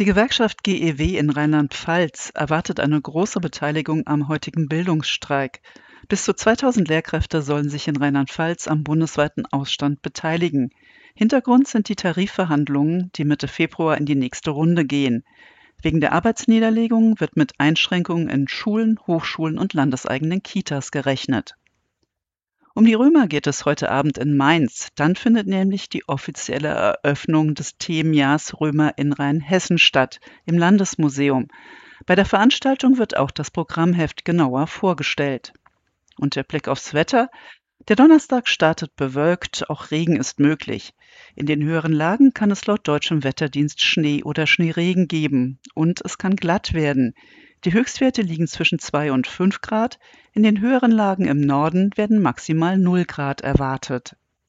Die Gewerkschaft GEW in Rheinland-Pfalz erwartet eine große Beteiligung am heutigen Bildungsstreik. Bis zu 2000 Lehrkräfte sollen sich in Rheinland-Pfalz am bundesweiten Ausstand beteiligen. Hintergrund sind die Tarifverhandlungen, die Mitte Februar in die nächste Runde gehen. Wegen der Arbeitsniederlegung wird mit Einschränkungen in Schulen, Hochschulen und landeseigenen Kitas gerechnet. Um die Römer geht es heute Abend in Mainz. Dann findet nämlich die offizielle Eröffnung des Themenjahrs Römer in Rheinhessen statt, im Landesmuseum. Bei der Veranstaltung wird auch das Programmheft genauer vorgestellt. Und der Blick aufs Wetter. Der Donnerstag startet bewölkt, auch Regen ist möglich. In den höheren Lagen kann es laut deutschem Wetterdienst Schnee oder Schneeregen geben und es kann glatt werden. Die Höchstwerte liegen zwischen 2 und 5 Grad, in den höheren Lagen im Norden werden maximal 0 Grad erwartet.